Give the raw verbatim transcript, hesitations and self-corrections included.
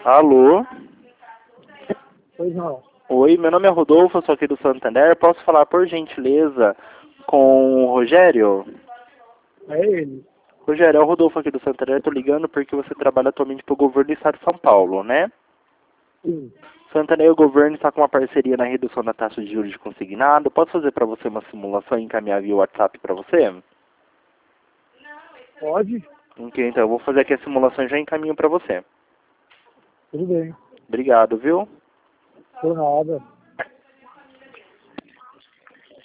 Alô? Pois não. Oi, meu nome é Rodolfo, eu sou aqui do Santander. Posso falar, por gentileza, com o Rogério? É ele. Rogério, é o Rodolfo aqui do Santander. Estou ligando porque você trabalha atualmente para o governo do estado de São Paulo, né? Sim. Santander, o governo está com uma parceria na redução da taxa de juros de consignado. Posso fazer para você uma simulação e encaminhar via WhatsApp para você? Pode? Ok, então eu vou fazer aqui a simulação e já encaminho para você. Tudo bem. Obrigado, viu? Por nada.